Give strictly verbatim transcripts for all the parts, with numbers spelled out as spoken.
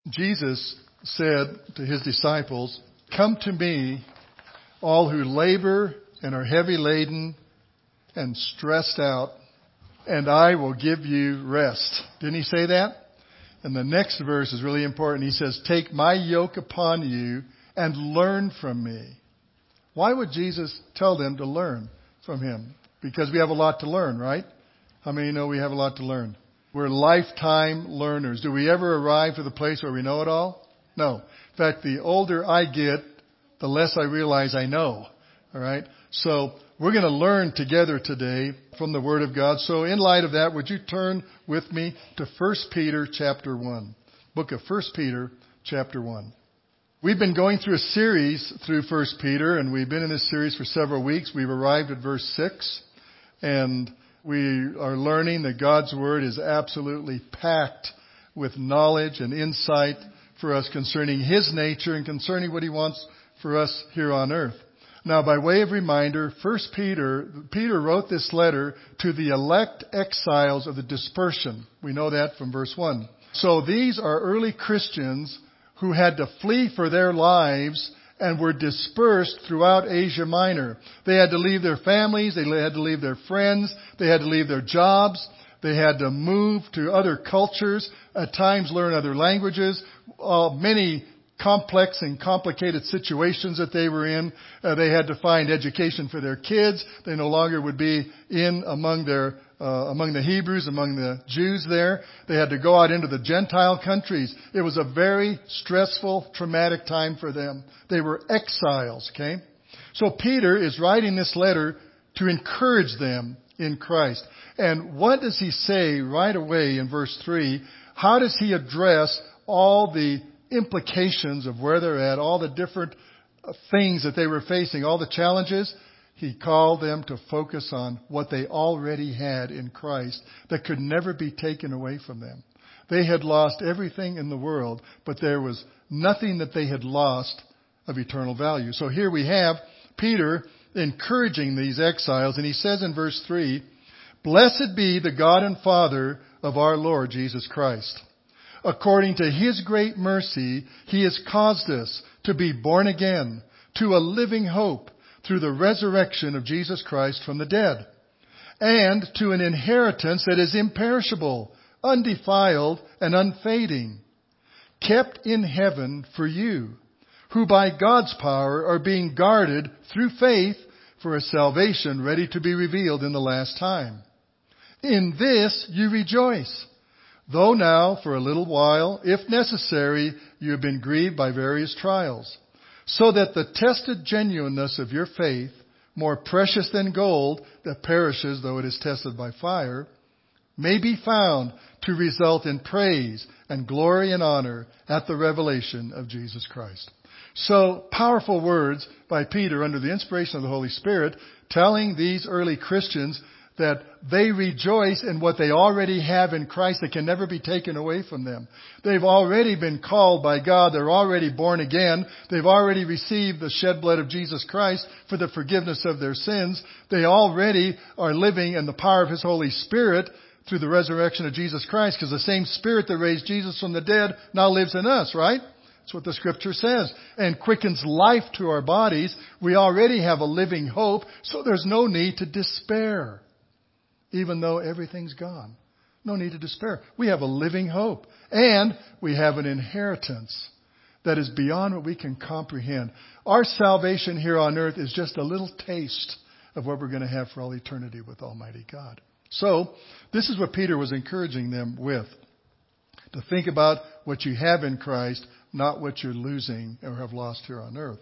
Jesus said to his disciples, "Come to me, all who labor and are heavy laden and stressed out, and I will give you rest." Didn't he say that? And the next verse is really important. He says, "Take my yoke upon you and learn from me." Why would Jesus tell them to learn from him? Because we have a lot to learn, right? How many know we have a lot to learn? We're lifetime learners. Do we ever arrive to the place where we know it all? No. In fact, the older I get, the less I realize I know. All right? So we're going to learn together today from the Word of God. So in light of that, would you turn with me to First Peter chapter one? Book of First Peter chapter one. We've been going through a series through First Peter, and we've been in this series for several weeks. We've arrived at verse six, and we are learning that God's Word is absolutely packed with knowledge and insight for us concerning His nature and concerning what He wants for us here on earth. Now, by way of reminder, First Peter, Peter wrote this letter to the elect exiles of the dispersion. We know that from verse one. So these are early Christians who had to flee for their lives and were dispersed throughout Asia Minor. They had to leave their families, they had to leave their friends, they had to leave their jobs, they had to move to other cultures, at times learn other languages, uh, many complex and complicated situations that they were in. Uh, they had to find education for their kids. They no longer would be in among their uh, among the Hebrews, among the Jews there. They had to go out into the Gentile countries. It was a very stressful, traumatic time for them. They were exiles, okay? So Peter is writing this letter to encourage them in Christ. And what does he say right away in verse three? How does he address all the implications of where they're at, all the different things that they were facing, all the challenges? He called them to focus on what they already had in Christ that could never be taken away from them. They had lost everything in the world, but there was nothing that they had lost of eternal value. So here we have Peter encouraging these exiles, and he says in verse three, "Blessed be the God and Father of our Lord Jesus Christ. According to His great mercy, He has caused us to be born again to a living hope through the resurrection of Jesus Christ from the dead, and to an inheritance that is imperishable, undefiled, and unfading, kept in heaven for you, who by God's power are being guarded through faith for a salvation ready to be revealed in the last time. In this you rejoice, though now for a little while, if necessary, you have been grieved by various trials, so that the tested genuineness of your faith, more precious than gold that perishes though it is tested by fire, may be found to result in praise and glory and honor at the revelation of Jesus Christ." So, powerful words by Peter under the inspiration of the Holy Spirit, telling these early Christians that they rejoice in what they already have in Christ that can never be taken away from them. They've already been called by God. They're already born again. They've already received the shed blood of Jesus Christ for the forgiveness of their sins. They already are living in the power of His Holy Spirit through the resurrection of Jesus Christ, because the same Spirit that raised Jesus from the dead now lives in us, right? That's what the Scripture says. And quickens life to our bodies. We already have a living hope, so there's no need to despair. Even though everything's gone. No need to despair. We have a living hope. And we have an inheritance that is beyond what we can comprehend. Our salvation here on earth is just a little taste of what we're going to have for all eternity with Almighty God. So, this is what Peter was encouraging them with. To think about what you have in Christ, not what you're losing or have lost here on earth.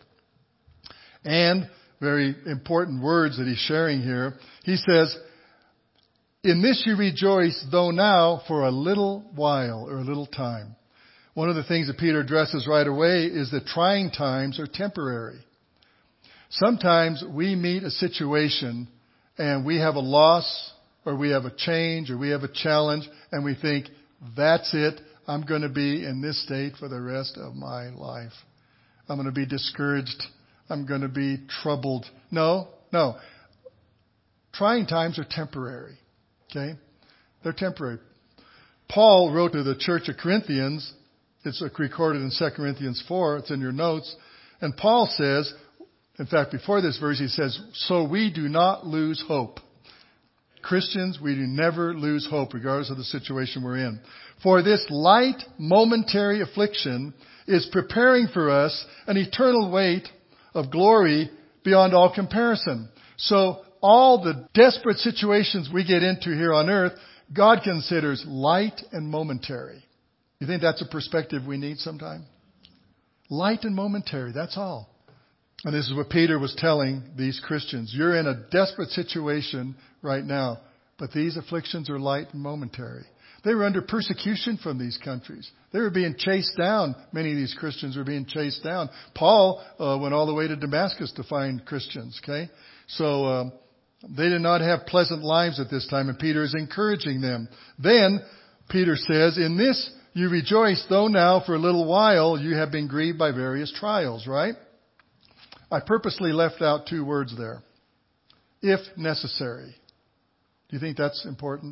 And, very important words that he's sharing here. He says, "In this you rejoice, though now for a little while," or a little time. One of the things that Peter addresses right away is that trying times are temporary. Sometimes we meet a situation and we have a loss, or we have a change, or we have a challenge, and we think, that's it, I'm going to be in this state for the rest of my life. I'm going to be discouraged. I'm going to be troubled. No, no. Trying times are temporary. Okay? They're temporary. Paul wrote to the church of Corinthians It's recorded in Second Corinthians four. It's in your notes. And Paul says, in fact, before this verse, he says, so we do not lose hope. Christians, we do never lose hope, regardless of the situation we're in. For this light, momentary affliction is preparing for us an eternal weight of glory beyond all comparison. So all the desperate situations we get into here on earth, God considers light and momentary. You think that's a perspective we need sometime? Light and momentary, that's all. And this is what Peter was telling these Christians. You're in a desperate situation right now, but these afflictions are light and momentary. They were under persecution from these countries. They were being chased down. Many of these Christians were being chased down. Paul uh, went all the way to Damascus to find Christians, okay? So um, they did not have pleasant lives at this time, and Peter is encouraging them. Then Peter says, in this you rejoice, though now for a little while you have been grieved by various trials, right? I purposely left out two words there. If necessary. Do you think that's important?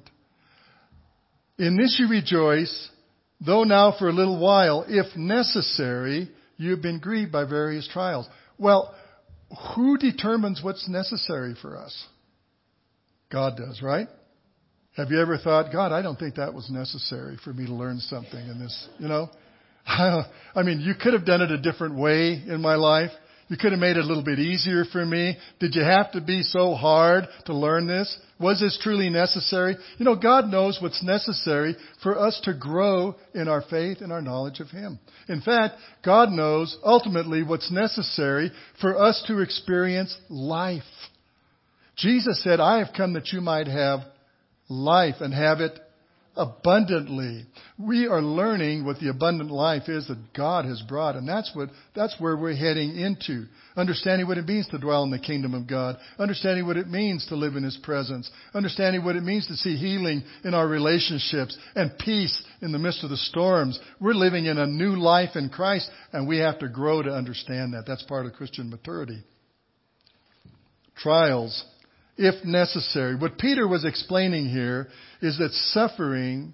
In this you rejoice, though now for a little while, if necessary, you have been grieved by various trials. Well, who determines what's necessary for us? God does, right? Have you ever thought, God, I don't think that was necessary for me to learn something in this, you know? I mean, you could have done it a different way in my life. You could have made it a little bit easier for me. Did you have to be so hard to learn this? Was this truly necessary? You know, God knows what's necessary for us to grow in our faith and our knowledge of Him. In fact, God knows ultimately what's necessary for us to experience life. Jesus said, I have come that you might have life and have it abundantly. We are learning what the abundant life is that God has brought, and that's what that's where we're heading into. Understanding what it means to dwell in the kingdom of God, understanding what it means to live in His presence, understanding what it means to see healing in our relationships and peace in the midst of the storms. We're living in a new life in Christ, and we have to grow to understand that. That's part of Christian maturity. Trials, if necessary. What Peter was explaining here is that suffering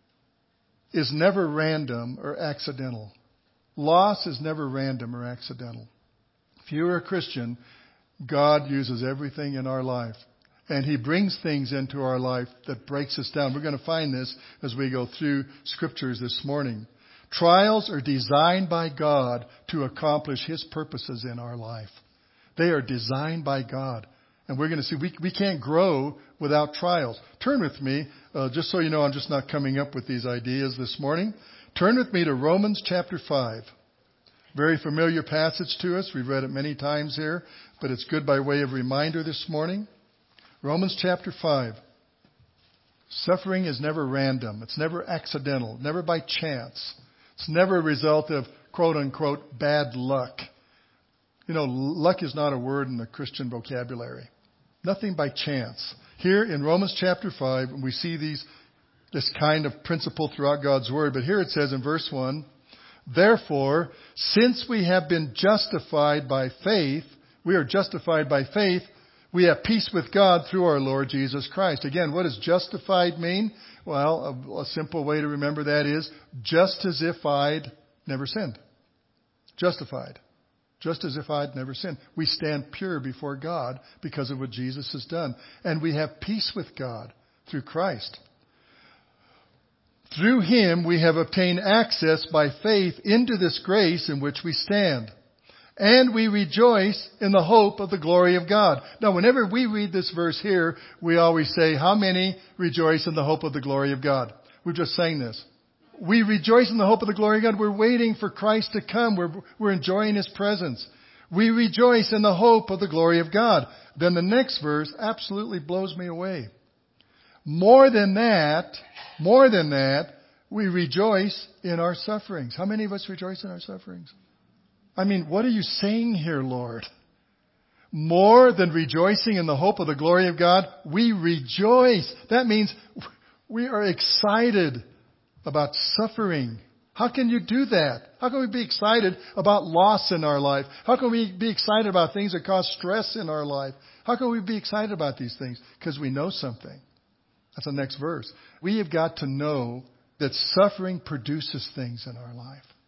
is never random or accidental. Loss is never random or accidental. If you are a Christian, God uses everything in our life. And He brings things into our life that breaks us down. We're going to find this as we go through scriptures this morning. Trials are designed by God to accomplish His purposes in our life. They are designed by God. And we're going to see we, we can't grow without trials. Turn with me, uh, just so you know I'm just not coming up with these ideas this morning. Turn with me to Romans chapter five. Very familiar passage to us. We've read it many times here, but it's good by way of reminder this morning. Romans chapter five. Suffering is never random. It's never accidental, never by chance. It's never a result of quote unquote bad luck. You know, luck is not a word in the Christian vocabulary. Nothing by chance. Here in Romans chapter five, we see these this kind of principle throughout God's Word. But here it says in verse one, therefore, since we have been justified by faith, we are justified by faith, we have peace with God through our Lord Jesus Christ. Again, what does justified mean? Well, a, a simple way to remember that is just as if I'd never sinned. Justified. Just as if I'd never sinned. We stand pure before God because of what Jesus has done. And we have peace with God through Christ. Through Him we have obtained access by faith into this grace in which we stand. And we rejoice in the hope of the glory of God. Now, whenever we read this verse here, we always say, how many rejoice in the hope of the glory of God? We're just saying this. We rejoice in the hope of the glory of God. We're waiting for Christ to come. We're, we're enjoying His presence. We rejoice in the hope of the glory of God. Then the next verse absolutely blows me away. More than that, more than that, we rejoice in our sufferings. How many of us rejoice in our sufferings? I mean, what are you saying here, Lord? More than rejoicing in the hope of the glory of God, we rejoice. That means we are excited about suffering. How can you do that? How can we be excited about loss in our life? How can we be excited about things that cause stress in our life? How can we be excited about these things? Because we know something. That's the next verse. We have got to know that suffering produces things in our life.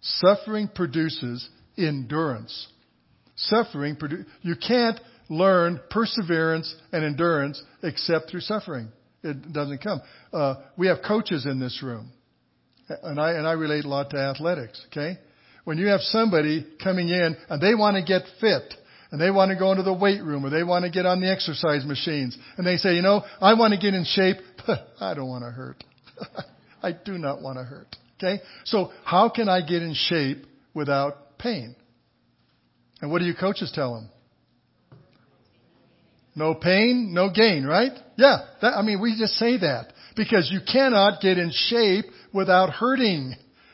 Suffering produces endurance. Suffering, produ- you can't learn perseverance and endurance except through suffering. It doesn't come. Uh, we have coaches in this room. And I, and I relate a lot to athletics, okay? When you have somebody coming in and they want to get fit and they want to go into the weight room or they want to get on the exercise machines and they say, you know, I want to get in shape, but I don't want to hurt. I do not want to hurt, okay? So how can I get in shape without pain? And what do you coaches tell them? No pain, no gain, right? Yeah, that, I mean, we just say that because you cannot get in shape without hurting.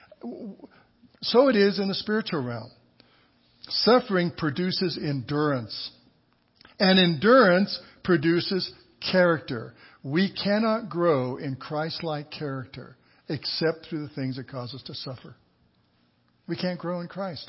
So it is in the spiritual realm. Suffering produces endurance. And endurance produces character. We cannot grow in Christ-like character except through the things that cause us to suffer. We can't grow in Christ.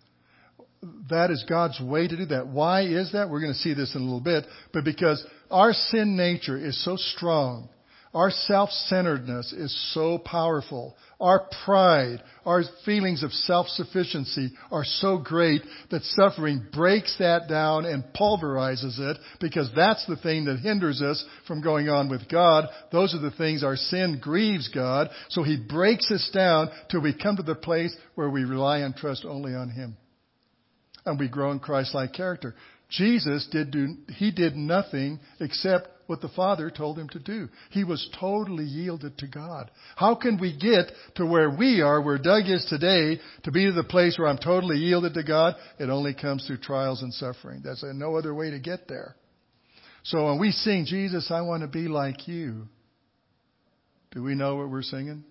That is God's way to do that. Why is that? We're going to see this in a little bit. But because our sin nature is so strong, our self-centeredness is so powerful, our pride, our feelings of self-sufficiency are so great that suffering breaks that down and pulverizes it, because that's the thing that hinders us from going on with God. Those are the things our sin grieves God. So He breaks us down till we come to the place where we rely and trust only on Him. And we grow in Christ-like character. Jesus did do, He did nothing except what the Father told Him to do. He was totally yielded to God. How can we get to where we are, where Doug is today, to be to the place where I'm totally yielded to God? It only comes through trials and suffering. There's no other way to get there. So when we sing, Jesus, I want to be like you, do we know what we're singing?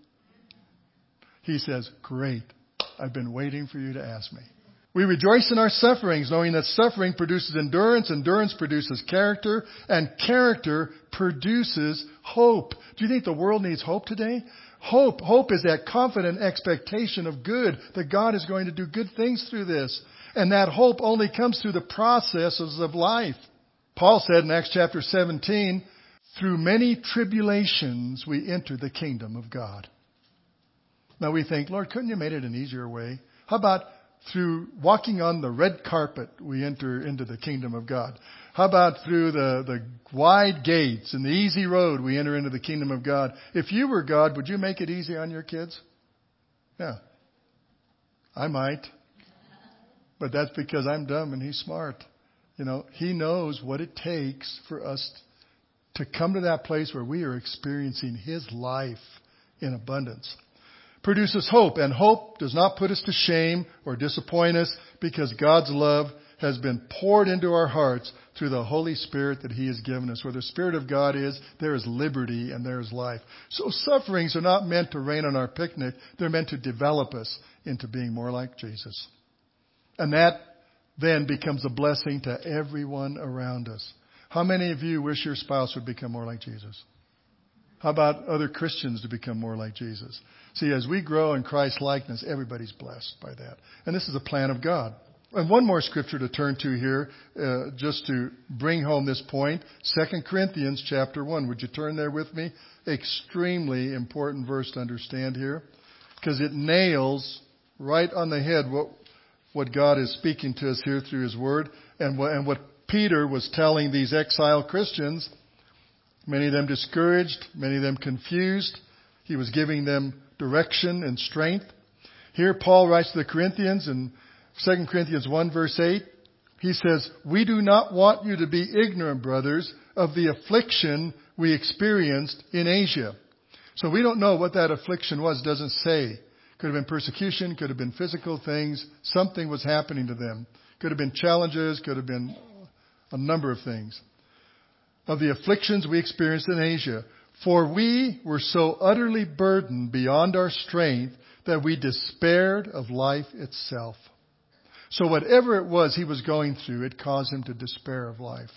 He says, great. I've been waiting for you to ask me. We rejoice in our sufferings, knowing that suffering produces endurance, endurance produces character, and character produces hope. Do you think the world needs hope today? Hope. Hope is that confident expectation of good, that God is going to do good things through this. And that hope only comes through the processes of life. Paul said in Acts chapter seventeen, through many tribulations we enter the kingdom of God. Now we think, Lord, couldn't you have made it an easier way? How about through walking on the red carpet, we enter into the kingdom of God? How about through the, the wide gates and the easy road, we enter into the kingdom of God? If you were God, would you make it easy on your kids? Yeah. I might. But that's because I'm dumb and He's smart. You know, He knows what it takes for us to come to that place where we are experiencing His life in abundance. Produces hope, and hope does not put us to shame or disappoint us, because God's love has been poured into our hearts through the Holy Spirit that He has given us. Where the Spirit of God is, there is liberty and there is life. So sufferings are not meant to rain on our picnic. They're meant to develop us into being more like Jesus. And that then becomes a blessing to everyone around us. How many of you wish your spouse would become more like Jesus? How about other Christians to become more like Jesus? See, as we grow in Christ's likeness, everybody's blessed by that. And this is a plan of God. And one more scripture to turn to here, uh, just to bring home this point. Second Corinthians chapter one. Would you turn there with me? Extremely important verse to understand here, because it nails right on the head what, what God is speaking to us here through His Word, and what, and what Peter was telling these exiled Christians. Many of them discouraged, many of them confused. He was giving them direction and strength. Here Paul writes to the Corinthians in Second Corinthians one verse eight. He says, we do not want you to be ignorant, brothers, of the affliction we experienced in Asia. So we don't know what that affliction was. It doesn't say. Could have been persecution, could have been physical things. Something was happening to them. Could have been challenges, could have been a number of things. Of the afflictions we experienced in Asia. For we were so utterly burdened beyond our strength that we despaired of life itself. So whatever it was he was going through, it caused him to despair of life.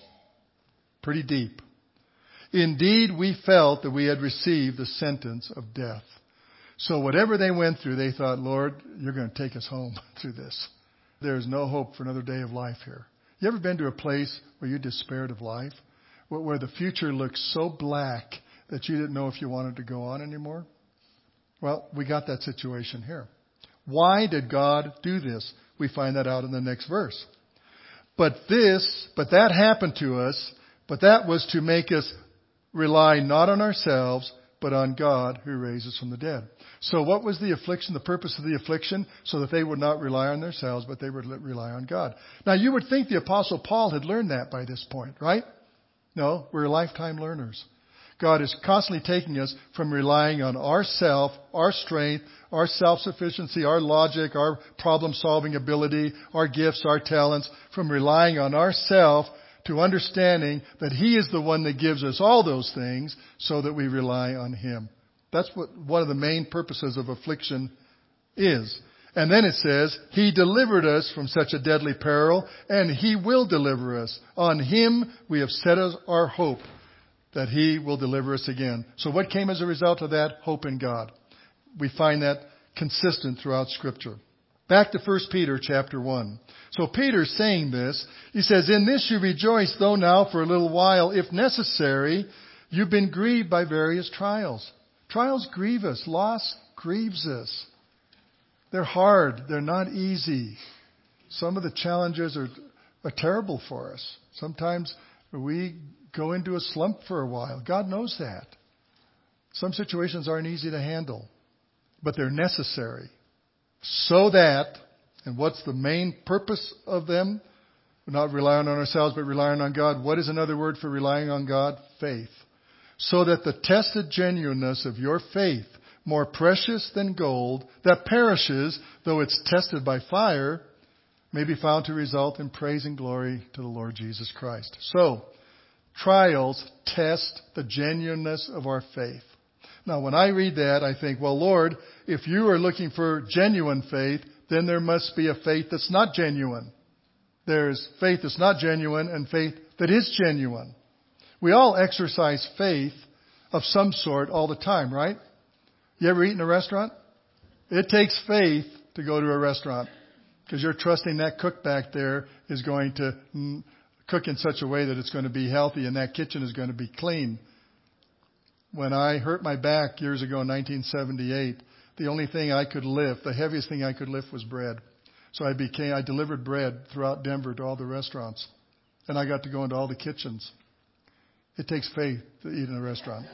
Pretty deep. Indeed, we felt that we had received the sentence of death. So whatever they went through, they thought, Lord, you're going to take us home through this. There's no hope for another day of life here. You ever been to a place where you despaired of life? Where the future looked so black that you didn't know if you wanted to go on anymore? Well, we got that situation here. Why did God do this? We find that out in the next verse. But this, but that happened to us, but that was to make us rely not on ourselves, but on God who raises from the dead. So what was the affliction, the purpose of the affliction? So that they would not rely on themselves, but they would rely on God. Now you would think the Apostle Paul had learned that by this point, right? No, we're lifetime learners. God is constantly taking us from relying on ourself, our strength, our self-sufficiency, our logic, our problem-solving ability, our gifts, our talents, from relying on ourself to understanding that He is the one that gives us all those things so that we rely on Him. That's what one of the main purposes of affliction is. And then it says, He delivered us from such a deadly peril, and He will deliver us. On Him we have set our hope that He will deliver us again. So what came as a result of that? Hope in God. We find that consistent throughout Scripture. Back to First Peter chapter one. So Peter's saying this. He says, in this you rejoice, though now for a little while, if necessary, you've been grieved by various trials. Trials grieve us. Loss grieves us. They're hard. They're not easy. Some of the challenges are, are terrible for us. Sometimes we go into a slump for a while. God knows that. Some situations aren't easy to handle, but they're necessary. So that, and what's the main purpose of them? We're not relying on ourselves, but relying on God. What is another word for relying on God? Faith. So that the tested genuineness of your faith, more precious than gold, that perishes, though it's tested by fire, may be found to result in praise and glory to the Lord Jesus Christ. So, trials test the genuineness of our faith. Now, when I read that, I think, well, Lord, if you are looking for genuine faith, then there must be a faith that's not genuine. There's faith that's not genuine and faith that is genuine. We all exercise faith of some sort all the time, right? You ever eat in a restaurant? It takes faith to go to a restaurant because you're trusting that cook back there is going to cook in such a way that it's going to be healthy and that kitchen is going to be clean. When I hurt my back years ago in nineteen seventy-eight, the only thing I could lift, the heaviest thing I could lift was bread. So I became, I delivered bread throughout Denver to all the restaurants. And I got to go into all the kitchens. It takes faith to eat in a restaurant.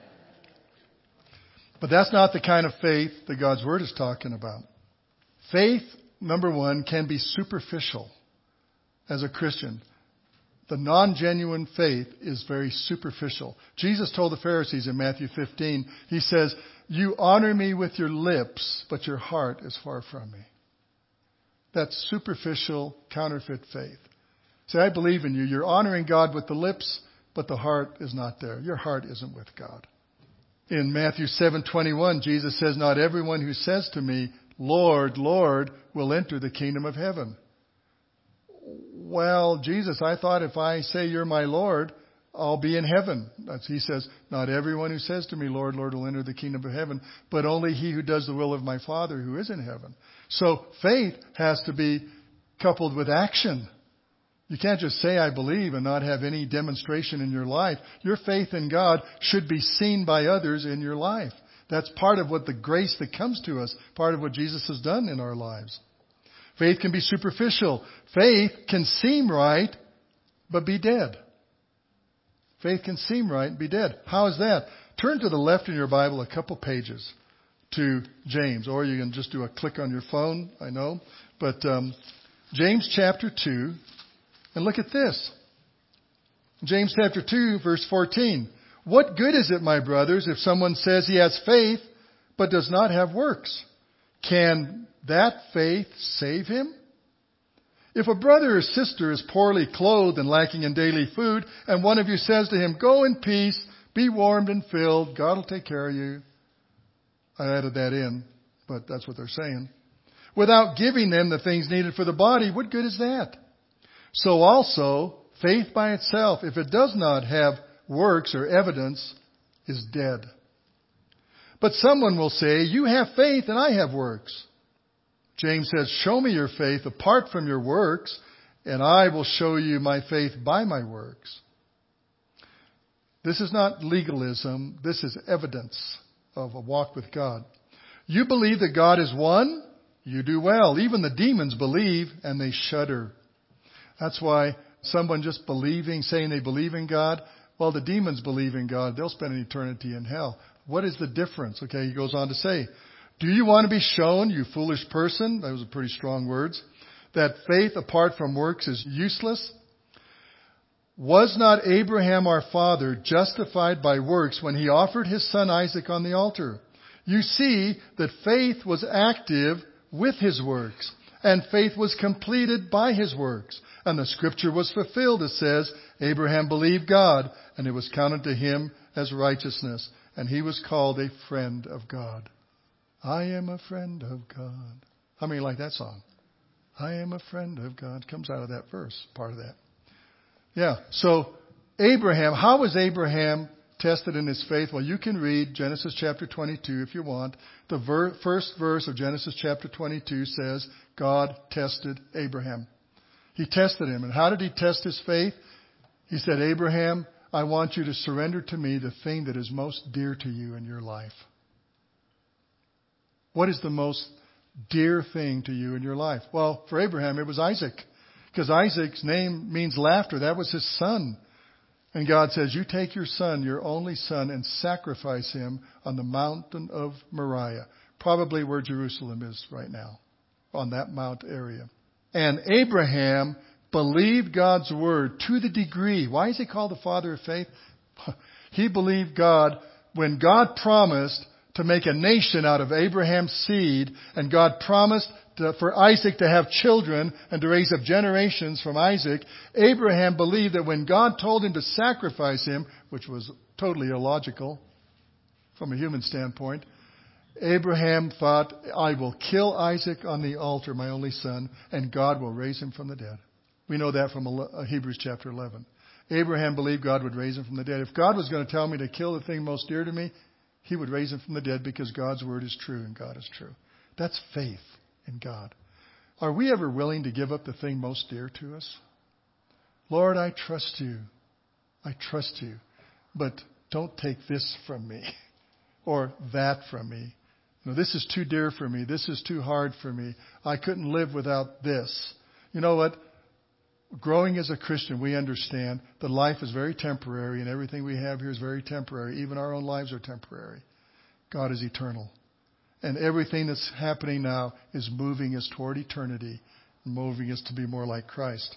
But that's not the kind of faith that God's Word is talking about. Faith, number one, can be superficial as a Christian. The non-genuine faith is very superficial. Jesus told the Pharisees in Matthew fifteen, He says, you honor me with your lips, but your heart is far from me. That's superficial, counterfeit faith. Say, I believe in you. You're honoring God with the lips, but the heart is not there. Your heart isn't with God. In Matthew seven twenty-one, Jesus says, not everyone who says to me, Lord, Lord, will enter the kingdom of heaven. Well, Jesus, I thought if I say you're my Lord, I'll be in heaven. That's, he says, not everyone who says to me, Lord, Lord, will enter the kingdom of heaven, but only he who does the will of my Father who is in heaven. So faith has to be coupled with action. You can't just say, I believe, and not have any demonstration in your life. Your faith in God should be seen by others in your life. That's part of what the grace that comes to us, part of what Jesus has done in our lives. Faith can be superficial. Faith can seem right, but be dead. Faith can seem right and be dead. How is that? Turn to the left in your Bible a couple pages to James, or you can just do a click on your phone, I know. But um, James chapter two, and look at this. James chapter two, verse fourteen. What good is it, my brothers, if someone says he has faith, but does not have works? Can that faith save him? If a brother or sister is poorly clothed and lacking in daily food, and one of you says to him, go in peace, be warmed and filled, God will take care of you. I added that in, but that's what they're saying. Without giving them the things needed for the body, what good is that? So also, faith by itself, if it does not have works or evidence, is dead. But someone will say, you have faith and I have works. James says, show me your faith apart from your works, and I will show you my faith by my works. This is not legalism. This is evidence of a walk with God. You believe that God is one? You do well. Even the demons believe and they shudder. That's why someone just believing, saying they believe in God, well, the demons believe in God. They'll spend an eternity in hell. What is the difference? Okay, he goes on to say, do you want to be shown, you foolish person? Those are pretty strong words. That faith apart from works is useless? Was not Abraham our father justified by works when he offered his son Isaac on the altar? You see that faith was active with his works, and faith was completed by his works. And the scripture was fulfilled. It says, Abraham believed God, and it was counted to him as righteousness. And he was called a friend of God. I am a friend of God. How many like that song? I am a friend of God. Comes out of that verse, part of that. Yeah, so Abraham, how was Abraham tested in his faith? Well, you can read Genesis chapter twenty-two if you want. The ver- first verse of Genesis chapter twenty-two says, God tested Abraham. He tested him. And how did he test his faith? He said, Abraham, I want you to surrender to me the thing that is most dear to you in your life. What is the most dear thing to you in your life? Well, for Abraham, it was Isaac. Because Isaac's name means laughter. That was his son. And God says, you take your son, your only son, and sacrifice him on the mountain of Moriah. Probably where Jerusalem is right now. On that mount area. And Abraham believed God's word to the degree. Why is he called the father of faith? He believed God when God promised to make a nation out of Abraham's seed, and God promised to, for Isaac to have children and to raise up generations from Isaac. Abraham believed that when God told him to sacrifice him, which was totally illogical from a human standpoint, Abraham thought, I will kill Isaac on the altar, my only son, and God will raise him from the dead. We know that from Hebrews chapter eleven. Abraham believed God would raise him from the dead. If God was going to tell me to kill the thing most dear to me, He would raise him from the dead because God's word is true and God is true. That's faith in God. Are we ever willing to give up the thing most dear to us? Lord, I trust you. I trust you. But don't take this from me or that from me. No, this is too dear for me. This is too hard for me. I couldn't live without this. You know what? Growing as a Christian, we understand that life is very temporary and everything we have here is very temporary. Even our own lives are temporary. God is eternal. And everything that's happening now is moving us toward eternity, moving us to be more like Christ.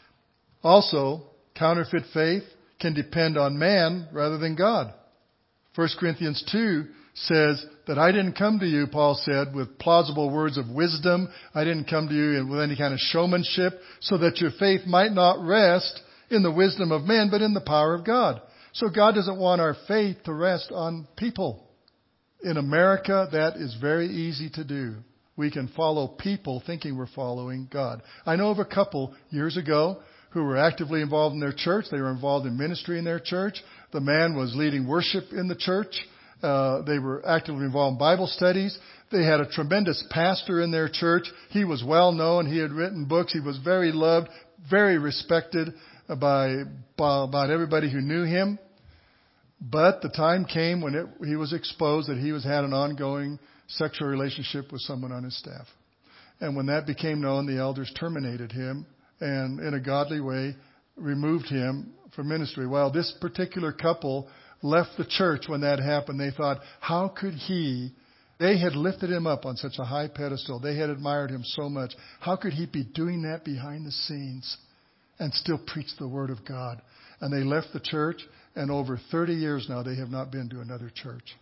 Also, counterfeit faith can depend on man rather than God. First Corinthians two says that I didn't come to you, Paul said, with plausible words of wisdom. I didn't come to you with any kind of showmanship, so that your faith might not rest in the wisdom of men, but in the power of God. So God doesn't want our faith to rest on people. In America, that is very easy to do. We can follow people thinking we're following God. I know of a couple years ago who were actively involved in their church. They were involved in ministry in their church. The man was leading worship in the church. Uh, they were actively involved in Bible studies. They had a tremendous pastor in their church. He was well known. He had written books. He was very loved, very respected by, by about everybody who knew him. But the time came when it, he was exposed that he was had an ongoing sexual relationship with someone on his staff. And when that became known, the elders terminated him and in a godly way removed him from ministry. Well, this particular couple left the church when that happened. They thought, how could he, they had lifted him up on such a high pedestal. They had admired him so much. How could he be doing that behind the scenes and still preach the word of God? And they left the church, and over thirty years now, they have not been to another church.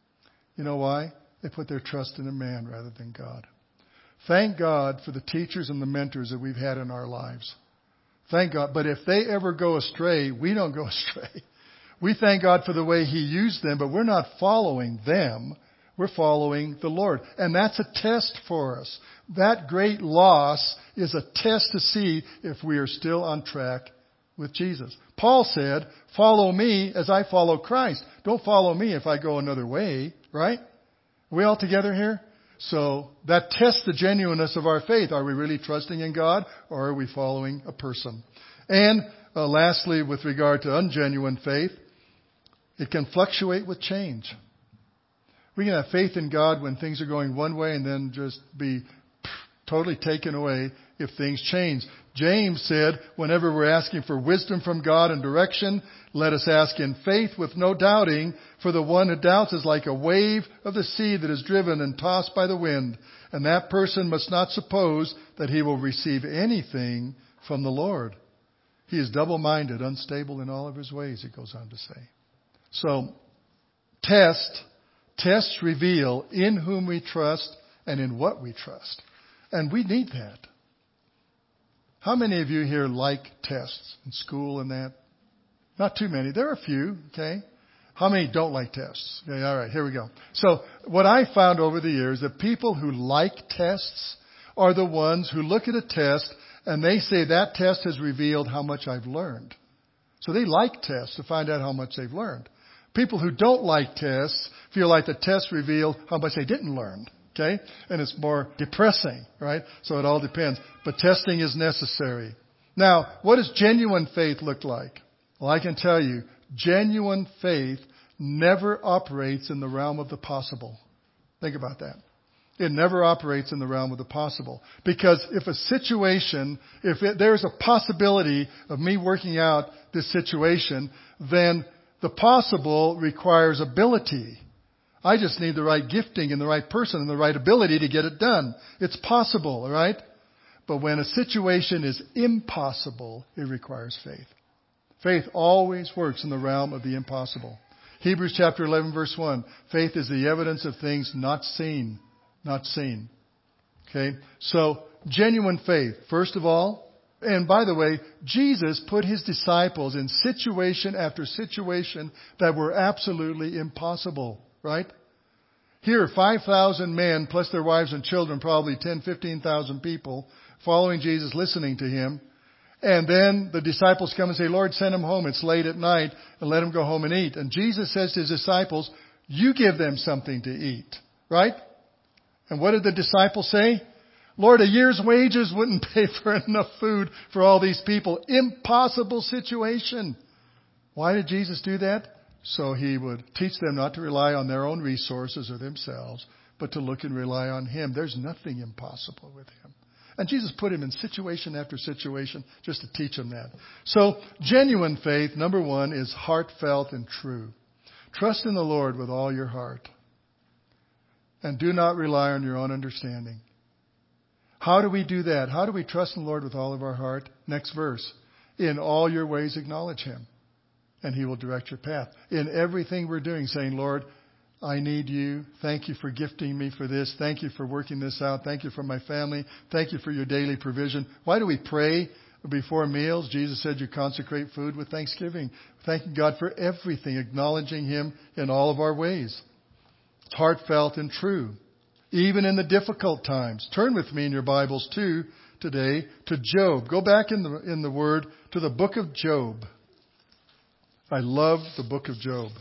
You know why? They put their trust in a man rather than God. Thank God for the teachers and the mentors that we've had in our lives. Thank God. But if they ever go astray, we don't go astray. We thank God for the way He used them, but we're not following them. We're following the Lord. And that's a test for us. That great loss is a test to see if we are still on track with Jesus. Paul said, follow me as I follow Christ. Don't follow me if I go another way, right? Are we all together here? So that tests the genuineness of our faith. Are we really trusting in God, or are we following a person? And uh, lastly, with regard to ungenuine faith, it can fluctuate with change. We can have faith in God when things are going one way and then just be totally taken away if things change. James said, whenever we're asking for wisdom from God and direction, let us ask in faith with no doubting, for the one who doubts is like a wave of the sea that is driven and tossed by the wind. And that person must not suppose that he will receive anything from the Lord. He is double-minded, unstable in all of his ways, it goes on to say. So, test, tests reveal in whom we trust and in what we trust. And we need that. How many of you here like tests in school and that? Not too many. There are a few, okay? How many don't like tests? Okay, all right, here we go. So what I found over the years, that people who like tests are the ones who look at a test and they say that test has revealed how much I've learned. So they like tests to find out how much they've learned. People who don't like tests feel like the test revealed how much they didn't learn. Okay? And it's more depressing, right? So it all depends. But testing is necessary. Now, what does genuine faith look like? Well, I can tell you, genuine faith never operates in the realm of the possible. Think about that. It never operates in the realm of the possible. Because if a situation, if it, there's a possibility of me working out this situation, then the possible requires ability. I just need the right gifting and the right person and the right ability to get it done. It's possible, all right? But when a situation is impossible, it requires faith. Faith always works in the realm of the impossible. Hebrews chapter eleven, verse one. Faith is the evidence of things not seen. Not seen. Okay? So, genuine faith, first of all. And by the way, Jesus put his disciples in situation after situation that were absolutely impossible. Right? Here, five thousand men, plus their wives and children, probably ten, fifteen thousand people, following Jesus, listening to him. And then the disciples come and say, Lord, send them home. It's late at night, and let them go home and eat. And Jesus says to his disciples, you give them something to eat. Right? And what did the disciples say? Lord, a year's wages wouldn't pay for enough food for all these people. Impossible situation. Why did Jesus do that? So he would teach them not to rely on their own resources or themselves, but to look and rely on him. There's nothing impossible with him. And Jesus put him in situation after situation just to teach them that. So genuine faith, number one, is heartfelt and true. Trust in the Lord with all your heart. And do not rely on your own understanding. How do we do that? How do we trust in the Lord with all of our heart? Next verse. In all your ways acknowledge him, and he will direct your path. In everything we're doing, saying, Lord, I need you. Thank you for gifting me for this. Thank you for working this out. Thank you for my family. Thank you for your daily provision. Why do we pray before meals? Jesus said you consecrate food with thanksgiving. Thanking God for everything, acknowledging him in all of our ways. It's heartfelt and true. Even in the difficult times. Turn with me in your Bibles too today to Job. Go back in the, in the Word to the book of Job. I love the book of Job.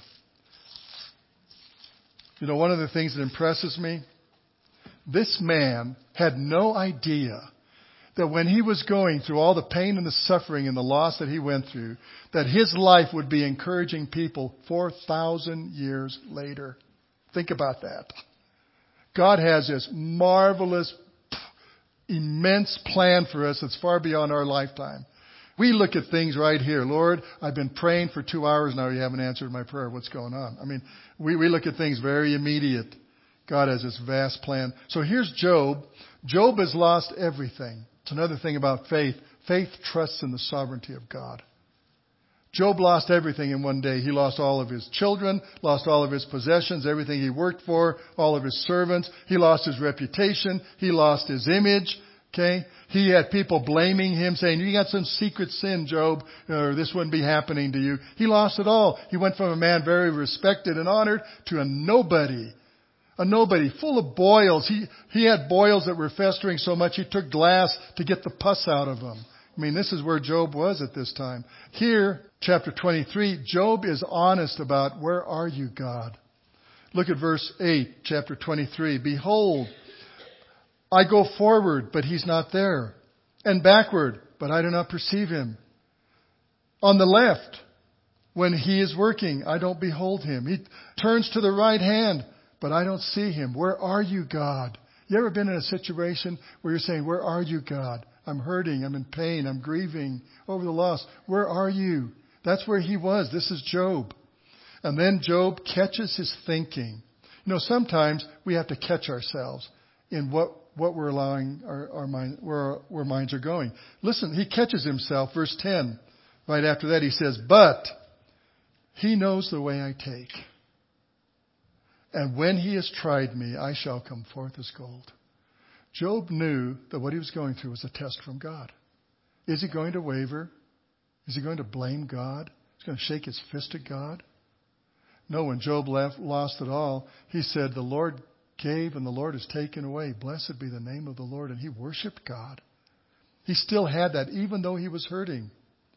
You know, one of the things that impresses me, this man had no idea that when he was going through all the pain and the suffering and the loss that he went through, that his life would be encouraging people four thousand years later. Think about that. God has this marvelous, immense plan for us that's far beyond our lifetime. We look at things right here. Lord, I've been praying for two hours now. You haven't answered my prayer. What's going on? I mean, we, we look at things very immediate. God has this vast plan. So here's Job. Job has lost everything. It's another thing about faith. Faith trusts in the sovereignty of God. Job lost everything in one day. He lost all of his children, lost all of his possessions, everything he worked for, all of his servants. He lost his reputation. He lost his image. Okay? He had people blaming him, saying, you got some secret sin, Job, or this wouldn't be happening to you. He lost it all. He went from a man very respected and honored to a nobody. A nobody, full of boils. He, he had boils that were festering so much he took glass to get the pus out of them. I mean, this is where Job was at this time. Here, chapter twenty-three, Job is honest about, where are you, God? Look at verse eight, chapter twenty-three. Behold, I go forward, but he's not there. And backward, but I do not perceive him. On the left, when he is working, I don't behold him. He turns to the right hand, but I don't see him. Where are you, God? You ever been in a situation where you're saying, where are you, God? I'm hurting. I'm in pain. I'm grieving over the loss. Where are you? That's where he was. This is Job. And then Job catches his thinking. You know, sometimes we have to catch ourselves in what, what we're allowing our, our mind, where our, where minds are going. Listen, he catches himself. Verse ten. Right after that, he says, but he knows the way I take. And when he has tried me, I shall come forth as gold. Job knew that what he was going through was a test from God. Is he going to waver? Is he going to blame God? Is he going to shake his fist at God? No, when Job left, lost it all, he said, the Lord gave and the Lord has taken away. Blessed be the name of the Lord. And he worshiped God. He still had that, even though he was hurting.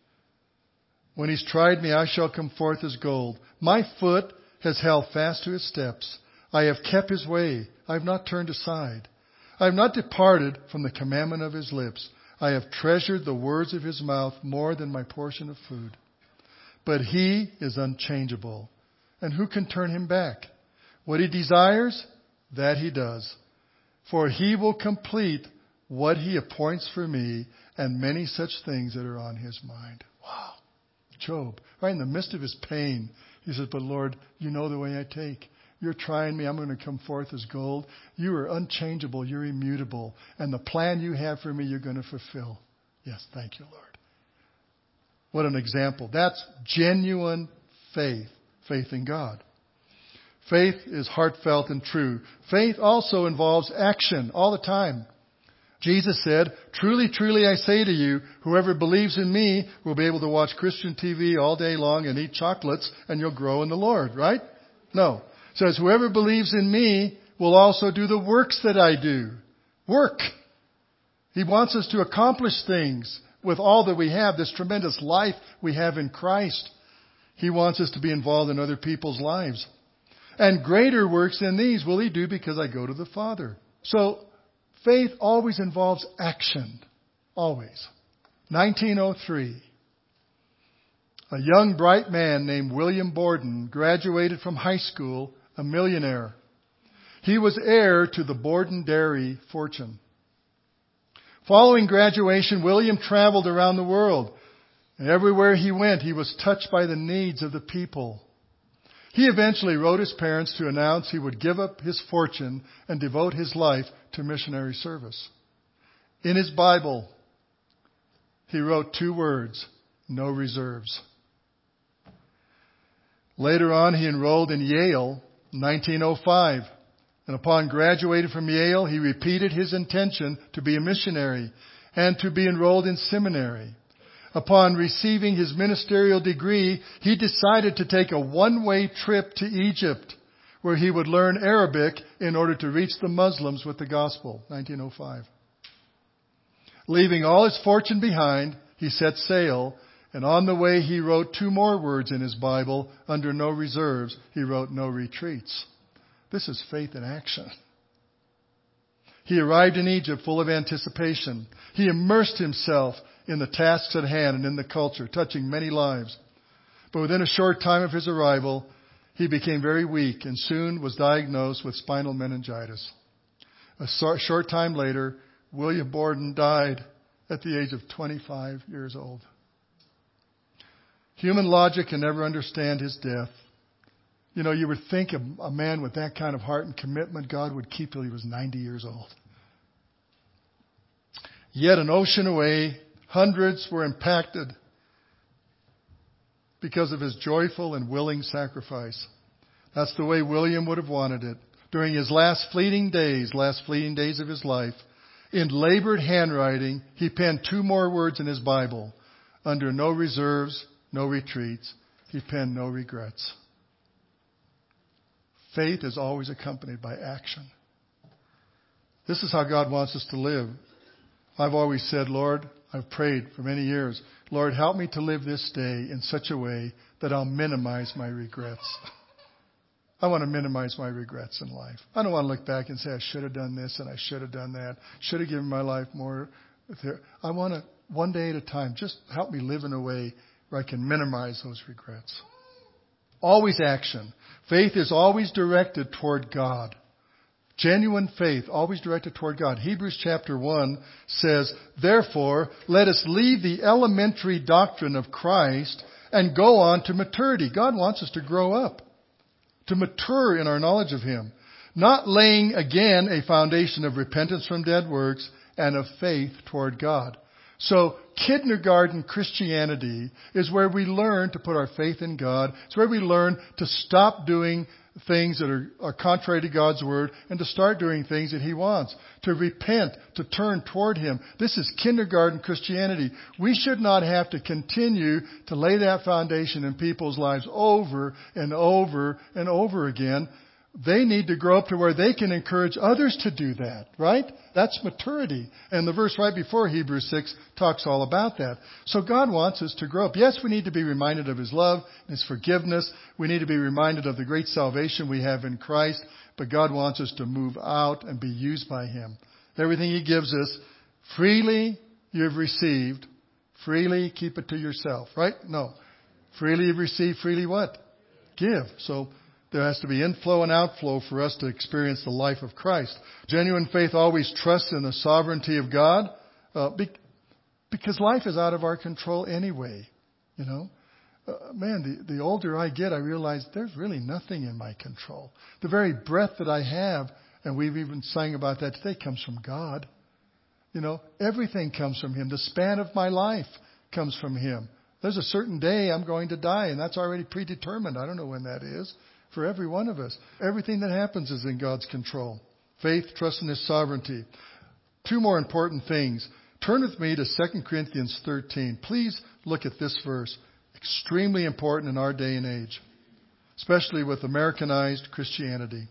When he's tried me, I shall come forth as gold. My foot has held fast to his steps. I have kept his way. I have not turned aside. I have not departed from the commandment of his lips. I have treasured the words of his mouth more than my portion of food. But he is unchangeable. And who can turn him back? What he desires, that he does. For he will complete what he appoints for me, and many such things that are on his mind. Wow. Job, right in the midst of his pain, he says, but Lord, you know the way I take. You're trying me. I'm going to come forth as gold. You are unchangeable. You're immutable. And the plan you have for me, you're going to fulfill. Yes, thank you, Lord. What an example. That's genuine faith. Faith in God. Faith is heartfelt and true. Faith also involves action all the time. Jesus said, truly, truly, I say to you, whoever believes in me will be able to watch Christian T V all day long and eat chocolates, and you'll grow in the Lord, right? No. It says, whoever believes in me will also do the works that I do. Work. He wants us to accomplish things with all that we have, this tremendous life we have in Christ. He wants us to be involved in other people's lives. And greater works than these will he do because I go to the Father. So, faith always involves action. Always. nineteen oh three. A young bright man named William Borden graduated from high school, a millionaire. He was heir to the Borden Dairy fortune. Following graduation, William traveled around the world. And everywhere he went, he was touched by the needs of the people. He eventually wrote his parents to announce he would give up his fortune and devote his life to missionary service. In his Bible, he wrote two words, no reserves. Later on, he enrolled in Yale in nineteen oh five. And upon graduating from Yale, he repeated his intention to be a missionary and to be enrolled in seminary. Upon receiving his ministerial degree, he decided to take a one-way trip to Egypt, where he would learn Arabic in order to reach the Muslims with the gospel, nineteen oh five. Leaving all his fortune behind, he set sail, and on the way he wrote two more words in his Bible. Under no reserves, he wrote no retreats. This is faith in action. He arrived in Egypt full of anticipation. He immersed himself in the tasks at hand and in the culture, touching many lives. But within a short time of his arrival, he became very weak and soon was diagnosed with spinal meningitis. A short time later, William Borden died at the age of twenty-five years old. Human logic can never understand his death. You know, you would think a, a man with that kind of heart and commitment, God would keep till he was ninety years old. Yet an ocean away, hundreds were impacted because of his joyful and willing sacrifice. That's the way William would have wanted it. During his last fleeting days, last fleeting days of his life, in labored handwriting, he penned two more words in his Bible. Under no reserves, no retreats, he penned no regrets. Faith is always accompanied by action. This is how God wants us to live. I've always said, Lord, I've prayed for many years, Lord, help me to live this day in such a way that I'll minimize my regrets. I want to minimize my regrets in life. I don't want to look back and say I should have done this and I should have done that. Should have given my life more. I want to, one day at a time, just help me live in a way where I can minimize those regrets. Always action. Faith is always directed toward God. Genuine faith, always directed toward God. Hebrews chapter one says, therefore, let us leave the elementary doctrine of Christ and go on to maturity. God wants us to grow up, to mature in our knowledge of Him. Not laying again a foundation of repentance from dead works and of faith toward God. So kindergarten Christianity is where we learn to put our faith in God. It's where we learn to stop doing things that are, are contrary to God's Word and to start doing things that He wants. To repent, to turn toward Him. This is kindergarten Christianity. We should not have to continue to lay that foundation in people's lives over and over and over again. They need to grow up to where they can encourage others to do that, right? That's maturity. And the verse right before Hebrews six talks all about that. So God wants us to grow up. Yes, we need to be reminded of His love, His forgiveness. We need to be reminded of the great salvation we have in Christ. But God wants us to move out and be used by Him. Everything He gives us, freely you have received, freely keep it to yourself, right? No. Freely you've received, freely what? Give. So there has to be inflow and outflow for us to experience the life of Christ. Genuine faith always trusts in the sovereignty of God, uh, be, because life is out of our control anyway. You know, uh, man, the, the older I get, I realize there's really nothing in my control. The very breath that I have, and we've even sang about that today, comes from God. You know, everything comes from Him. The span of my life comes from Him. There's a certain day I'm going to die, and that's already predetermined. I don't know when that is. For every one of us. Everything that happens is in God's control. Faith, trust in His sovereignty. Two more important things. Turn with me to Second Corinthians thirteen. Please look at this verse. Extremely important in our day and age. Especially with Americanized Christianity.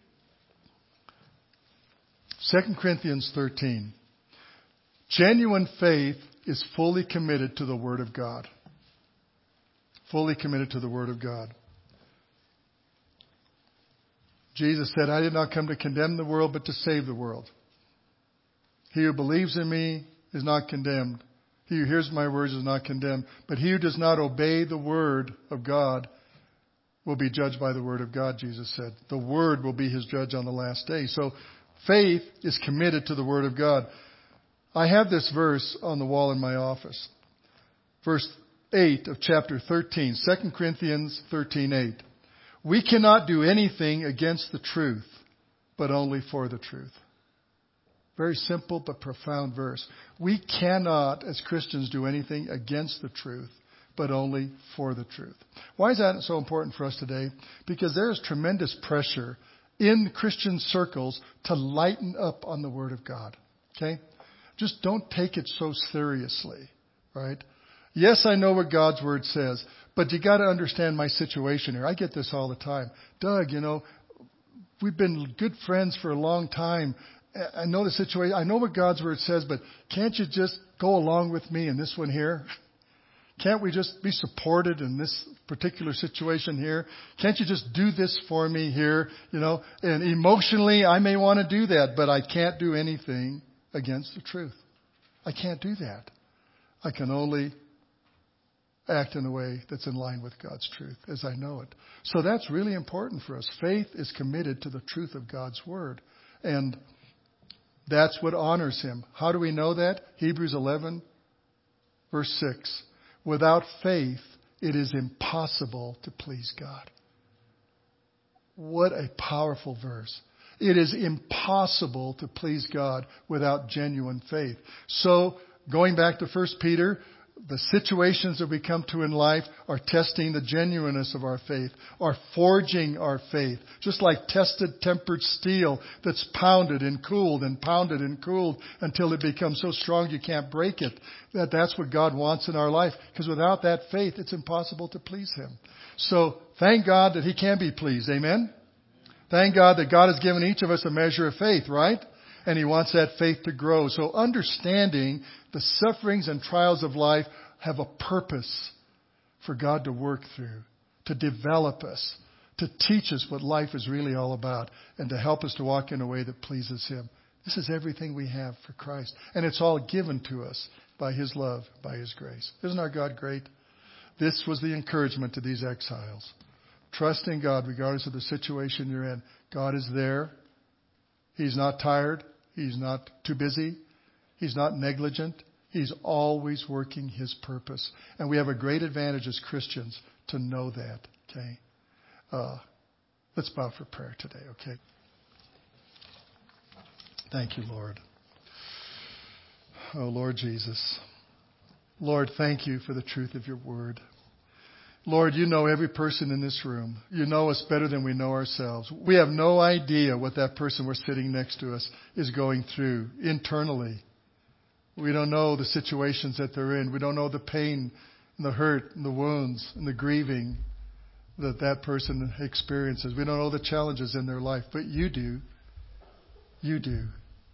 Second Corinthians thirteen. Genuine faith is fully committed to the Word of God. Fully committed to the Word of God. Jesus said, I did not come to condemn the world, but to save the world. He who believes in me is not condemned. He who hears my words is not condemned. But he who does not obey the word of God will be judged by the word of God, Jesus said. The word will be his judge on the last day. So faith is committed to the word of God. I have this verse on the wall in my office. Verse eight of chapter thirteen, Second Corinthians thirteen eight. We cannot do anything against the truth, but only for the truth. Very simple but profound verse. We cannot, as Christians, do anything against the truth, but only for the truth. Why is that so important for us today? Because there is tremendous pressure in Christian circles to lighten up on the Word of God. Okay? Just don't take it so seriously, right? Yes, I know what God's Word says. But you got to understand my situation here. I get this all the time. Doug, you know, we've been good friends for a long time. I know the situation. I know what God's Word says, but can't you just go along with me in this one here? Can't we just be supported in this particular situation here? Can't you just do this for me here? You know, and emotionally I may want to do that, but I can't do anything against the truth. I can't do that. I can only act in a way that's in line with God's truth as I know it. So that's really important for us. Faith is committed to the truth of God's Word. And that's what honors Him. How do we know that? Hebrews eleven, verse six. Without faith, it is impossible to please God. What a powerful verse. It is impossible to please God without genuine faith. So, going back to First Peter, the situations that we come to in life are testing the genuineness of our faith, are forging our faith. Just like tested, tempered steel that's pounded and cooled and pounded and cooled until it becomes so strong you can't break it. That that's what God wants in our life. Because without that faith, it's impossible to please Him. So thank God that He can be pleased. Amen? Thank God that God has given each of us a measure of faith, right? And He wants that faith to grow. So understanding the sufferings and trials of life have a purpose for God to work through, to develop us, to teach us what life is really all about, and to help us to walk in a way that pleases Him. This is everything we have for Christ. And it's all given to us by His love, by His grace. Isn't our God great? This was the encouragement to these exiles. Trust in God regardless of the situation you're in. God is there. He's not tired. He's not too busy. He's not negligent. He's always working His purpose. And we have a great advantage as Christians to know that. Okay? Uh, let's bow for prayer today, okay? Thank you, Lord. Oh, Lord Jesus. Lord, thank you for the truth of your word. Lord, you know every person in this room. You know us better than we know ourselves. We have no idea what that person we're sitting next to us is going through internally. We don't know the situations that they're in. We don't know the pain and the hurt and the wounds and the grieving that that person experiences. We don't know the challenges in their life, but you do. You do.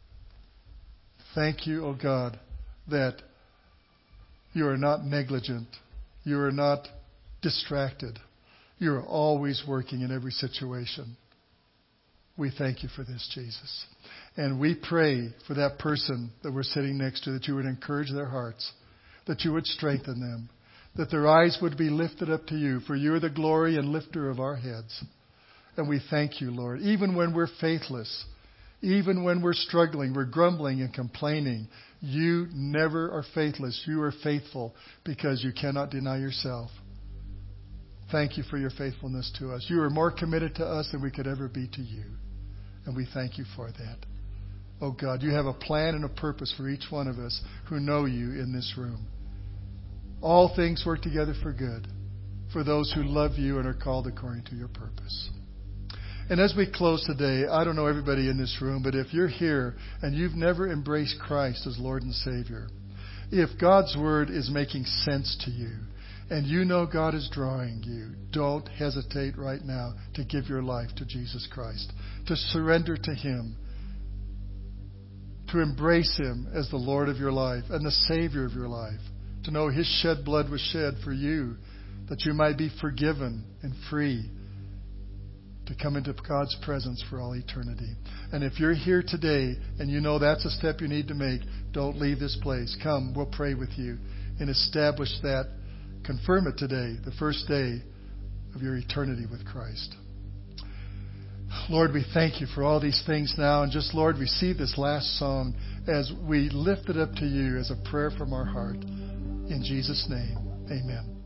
Thank you, oh God, that you are not negligent. You are not distracted. You are always working in every situation. We thank you for this, Jesus. And we pray for that person that we're sitting next to, that you would encourage their hearts, that you would strengthen them, that their eyes would be lifted up to you, for you are the glory and lifter of our heads. And we thank you, Lord, even when we're faithless, even when we're struggling, we're grumbling and complaining, you never are faithless. You are faithful because you cannot deny yourself. Thank you for your faithfulness to us. You are more committed to us than we could ever be to you. And we thank you for that. Oh God, you have a plan and a purpose for each one of us who know you in this room. All things work together for good for those who love you and are called according to your purpose. And as we close today, I don't know everybody in this room, but if you're here and you've never embraced Christ as Lord and Savior, if God's Word is making sense to you and you know God is drawing you, don't hesitate right now to give your life to Jesus Christ, to surrender to Him, to embrace Him as the Lord of your life and the Savior of your life, to know His shed blood was shed for you, that you might be forgiven and free to come into God's presence for all eternity. And if you're here today and you know that's a step you need to make, don't leave this place. Come, we'll pray with you and establish that. Confirm it today, the first day of your eternity with Christ. Lord, we thank you for all these things now. And just, Lord, receive this last song as we lift it up to you as a prayer from our heart. In Jesus' name, amen.